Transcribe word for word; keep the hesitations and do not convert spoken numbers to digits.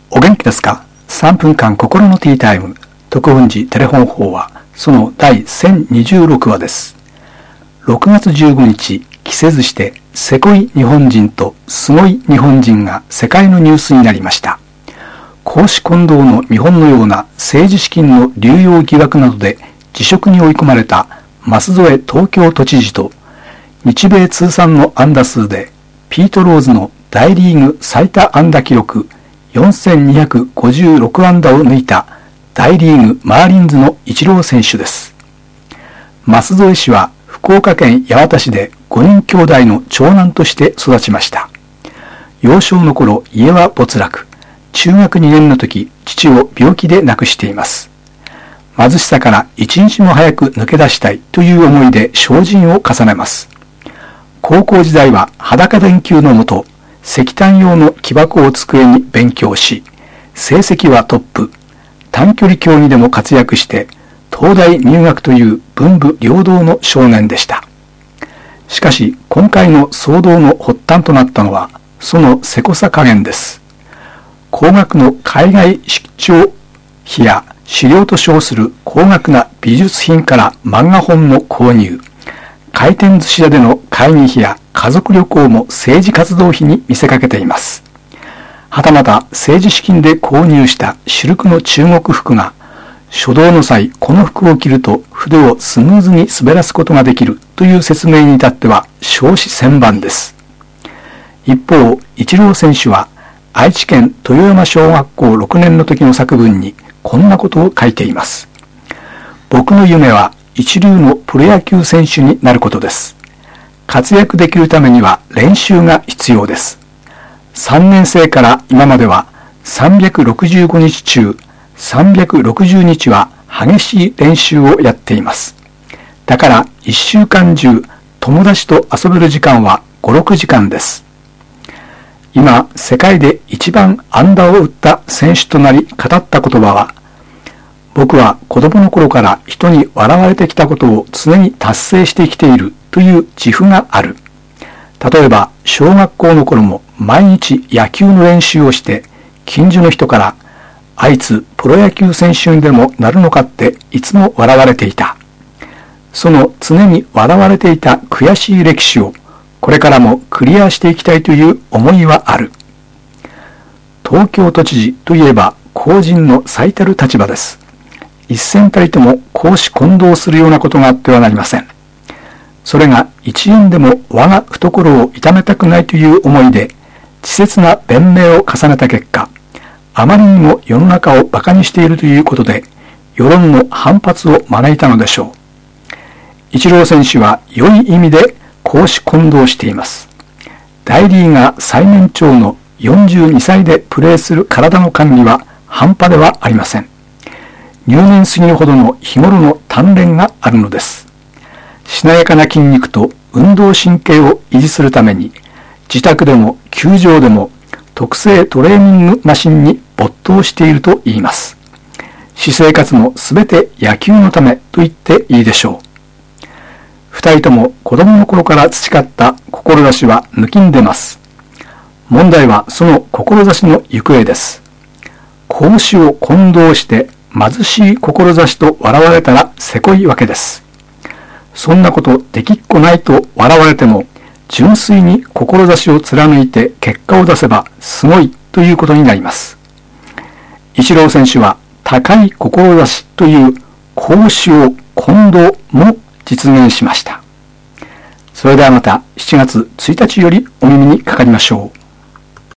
お元気ですか？さんぷんかん心のティータイム特運寺テレフォン法はそのだいせんにじゅうろくわです。ろくがつじゅうごにち、期せずしてせこい日本人とすごい日本人が世界のニュースになりました。公私混同の見本のような政治資金の流用疑惑などで辞職に追い込まれた舛添東京都知事と、日米通算の安打数でピート・ローズの大リーグ最多安打記録よんせんにひゃくごじゅうろくあんだを抜いた大リーグマーリンズのイチロー選手です。舛添氏は福岡県八幡市でごにん兄弟の長男として育ちました。幼少の頃、家は没落。中学にねんの時、父を病気で亡くしています。貧しさから一日も早く抜け出したいという思いで精進を重ねます。高校時代は裸電球のもと、石炭用の木箱を机に勉強し、成績はトップ。短距離競技でも活躍して、東大入学という文武両道の少年でした。しかし、今回の騒動の発端となったのは、そのせこさ加減です。高額の海外出張費や資料と称する高額な美術品から漫画本の購入、回転寿司屋での会議費や家族旅行も政治活動費に見せかけています。はたまた政治資金で購入したシルクの中国服が、書道の際この服を着ると筆をスムーズに滑らすことができるという説明に至っては笑止千万です。一方、イチロー選手は愛知県豊山小学校ろくねんの時の作文にこんなことを書いています。僕の夢は一流のプロ野球選手になることです。活躍できるためには練習が必要です。さんねんせいから今まではさんびゃくろくじゅうごにち中さんびゃくろくじゅうにちは激しい練習をやっています。だからいっしゅうかん中友達と遊べる時間はご、ろくじかんです。今世界で一番安打を打った選手となり語った言葉は、僕は子供の頃から人に笑われてきたことを常に達成して生きているという自負がある。例えば小学校の頃も毎日野球の練習をして、近所の人からあいつプロ野球選手にでもなるのかっていつも笑われていた。その常に笑われていた悔しい歴史をこれからもクリアしていきたいという思いはある。東京都知事といえば公人の最たる立場です。一銭たりとも公私混同するようなことがあってはなりません。それが一円でも我が懐を痛めたくないという思いで稚拙な弁明を重ねた結果、あまりにも世の中を馬鹿にしているということで世論の反発を招いたのでしょう。イチロー選手は良い意味で公私混同しています。大リーガー最年長のよんじゅうにさいでプレーする体の管理は半端ではありません。入念すぎるほどの日頃の鍛錬があるのです。しなやかな筋肉と運動神経を維持するために、自宅でも球場でも特製トレーニングマシンに没頭していると言います。私生活もすべて野球のためと言っていいでしょう。二人とも子供の頃から培った志は抜きんでます。問題はその志の行方です。公私を混同して貧しい志と笑われたらせこいわけです。そんなことできっこないと笑われても、純粋に志を貫いて結果を出せばすごいということになります。イチロー選手は高い志という公私を混同も実現しました。それではまたしちがつついたちよりお耳にかかりましょう。